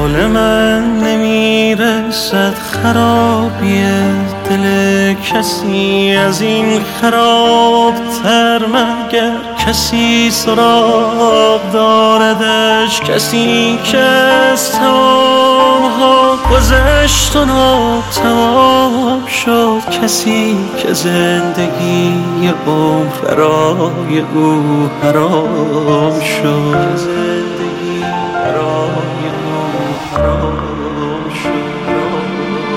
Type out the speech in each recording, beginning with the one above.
حال من نمیرسد خرابی دل کسی از این خرابتر مگر کسی سراغ داردش، کسی که از تمامها گذشت و ناتمام شد، کسی که زندگی عمر برای او حرام شد، زندگی برای او حرام شد.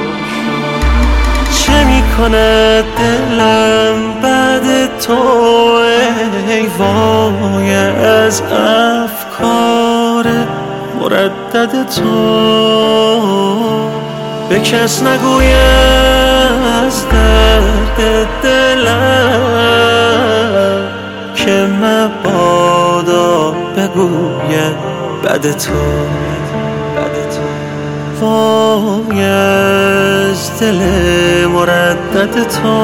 چه میکند دلم بعد تو ای وای از افکار مردد تو؟ به کس نگویم از درد دلم که مبادا بگویم بعد تو. وای از دل مردد تو،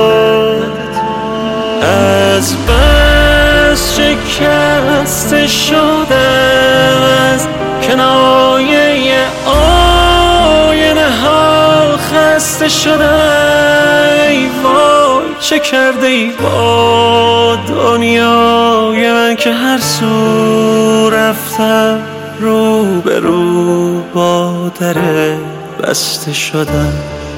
از بس شکسته شدم از کنایه آینه ها، خسته شدم ای وای چه کرده ای با دنیای من که هر سو رفتم رو به رو با در بسته شدم.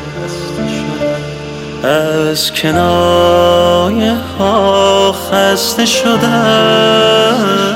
از کنایه ها خسته شدم.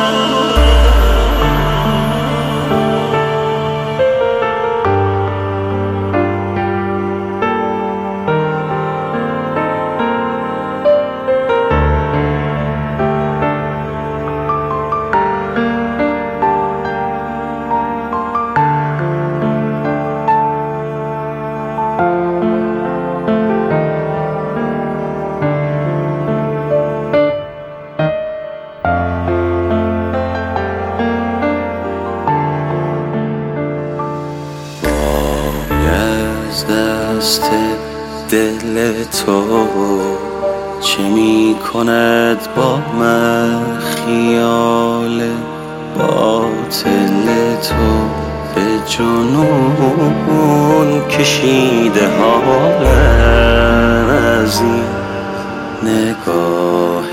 دست دل تو چه می کند با من خیال باطل تو؟ به جنون کشیده حالم از این نگاه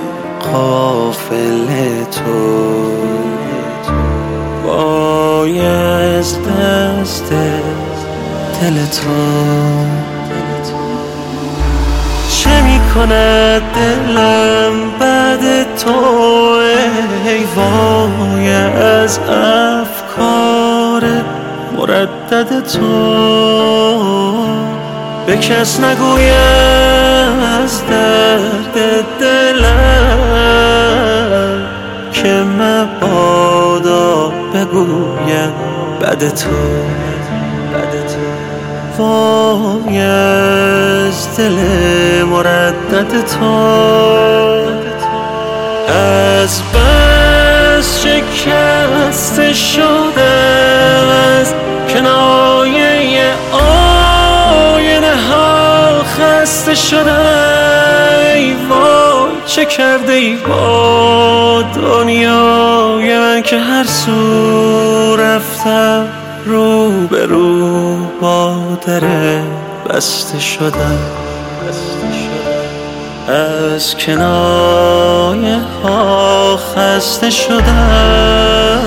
غافل تو. وای از دست دل تو چه می کند دلم بعد تو ای وای از افکار مردد تو؟ به کس نگویم از درد دلم که مبادا بگویم بعد تو. وای از دل مردد تو، از بس شکسته شدم از کنایه آینه ها، خسته شدم ای وای چه کرده ای با دنیای من که هر سو رفتم رو به رو با در بسته شدم. از کنایه ها خسته شدم.